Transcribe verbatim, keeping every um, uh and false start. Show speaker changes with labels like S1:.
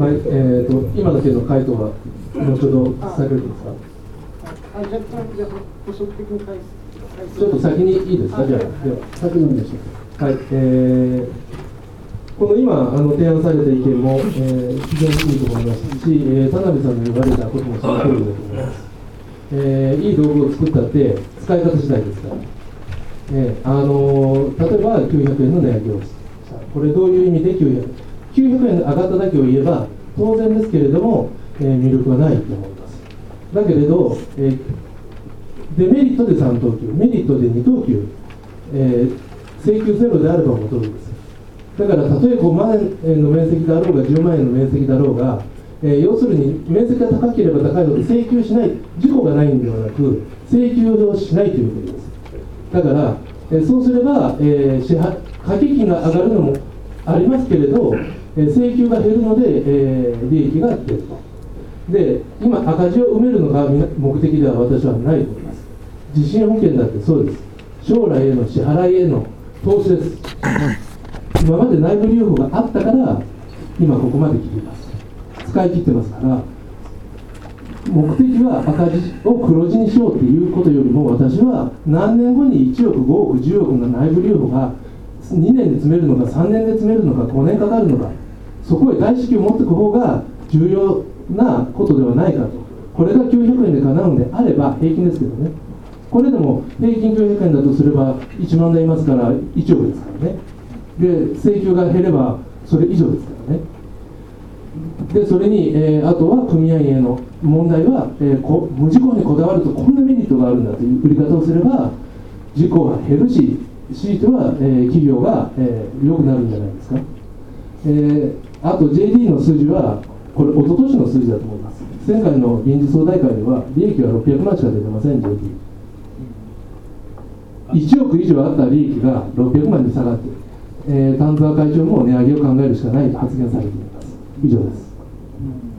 S1: はい、えーと、今の件の回答は後ほどされるんですか。
S2: あ、若干、じゃあ、補足的に返す。
S1: ちょっと先にいいですか、じゃあ、では、先にお願いします。はい、えー、この今あの提案された意見も、えー、非常にいいと思いますし、えー、田辺さんの言われたこともその通りだと思います。えー、いい道具を作ったって使い方次第ですから、えーあのー、例えばきゅうひゃくえんの値上げをした、これどういう意味できゅうひゃくえん、きゅうひゃくえん上がっただけを言えば当然ですけれども、えー、魅力はないと思います。だけれど、えー、デメリットでさん等級、メリットでに等級、えー、請求ゼロであれば戻るんです。だからたとえごまん円の面積だろうがじゅうまん円の面積だろうが、えー、要するに面積が高ければ高いほど請求しない、事故がないんではなく請求をしないということです。だから、えー、そうすれば、えー、支払掛け金が上がるのもありますけれど、えー、請求が減るので、えー、利益が出ると。で、今赤字を埋めるのが目的では私はないと思います。地震保険だってそうです。将来への支払いへの投資です。今まで内部留保があったから今ここまで来ています。使い切ってますから、目的は赤字を黒字にしようということよりも、私は何年後にいちおくごおくじゅうおくの内部留保がにねんで詰めるのかさんねんで詰めるのかごねんかかるのか、そこへ大資金を持っていく方が重要なことではないかと。これがきゅうひゃくえんで叶うんであれば平均ですけどね、これでも平均きゅうひゃくえんだとすればいちまん台いますからいちおくですからね。で、請求が減ればそれ以上ですからね。で、それに、えー、あとは組合員への問題は、えー、こ無事故にこだわるとこんなメリットがあるんだという売り方をすれば事故が減るし、強いては、えー、企業が、えー、良くなるんじゃないですか。えー、あと ジェーディー の数字はこれ一昨年の数字だと思います。前回の臨時総大会では利益はろっぴゃくまんしか出てません。 ジェーディーいちおく以上あった利益がろっぴゃくまんに下がっている。えー、丹沢会長も値上げを考えるしかないと発言されています。以上です。